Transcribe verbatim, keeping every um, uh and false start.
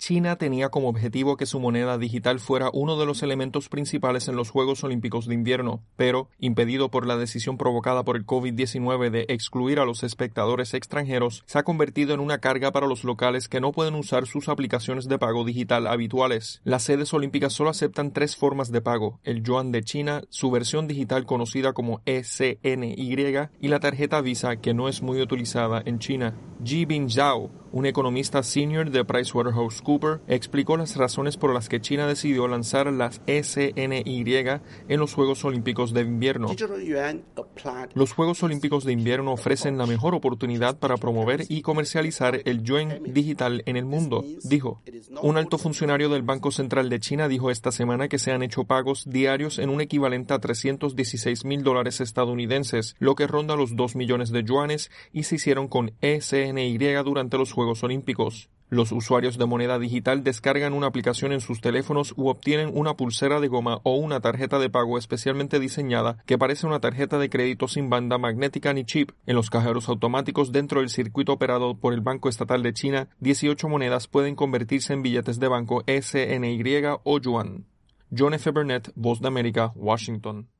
China tenía como objetivo que su moneda digital fuera uno de los elementos principales en los Juegos Olímpicos de Invierno, pero, impedido por la decisión provocada por el COVID diecinueve de excluir a los espectadores extranjeros, se ha convertido en una carga para los locales que no pueden usar sus aplicaciones de pago digital habituales. Las sedes olímpicas solo aceptan tres formas de pago: el yuan de China, su versión digital conocida como E C N Y y la tarjeta Visa, que no es muy utilizada en China. Ji Bingzhao, un economista senior de PricewaterhouseCoopers, explicó las razones por las que China decidió lanzar las E C N Y en los Juegos Olímpicos de Invierno. Los Juegos Olímpicos de Invierno ofrecen la mejor oportunidad para promover y comercializar el yuan digital en el mundo, dijo. Un alto funcionario del Banco Central de China dijo esta semana que se han hecho pagos diarios en un equivalente a trescientos dieciséis mil dólares estadounidenses, lo que ronda los dos millones de yuanes, y se hicieron con E C N Y durante los Juegos Olímpicos. Los usuarios de moneda digital descargan una aplicación en sus teléfonos u obtienen una pulsera de goma o una tarjeta de pago especialmente diseñada que parece una tarjeta de crédito sin banda magnética ni chip. En los cajeros automáticos dentro del circuito operado por el Banco Estatal de China, dieciocho monedas pueden convertirse en billetes de banco E C N Y o yuan. John F. Burnett, Voz de América, Washington.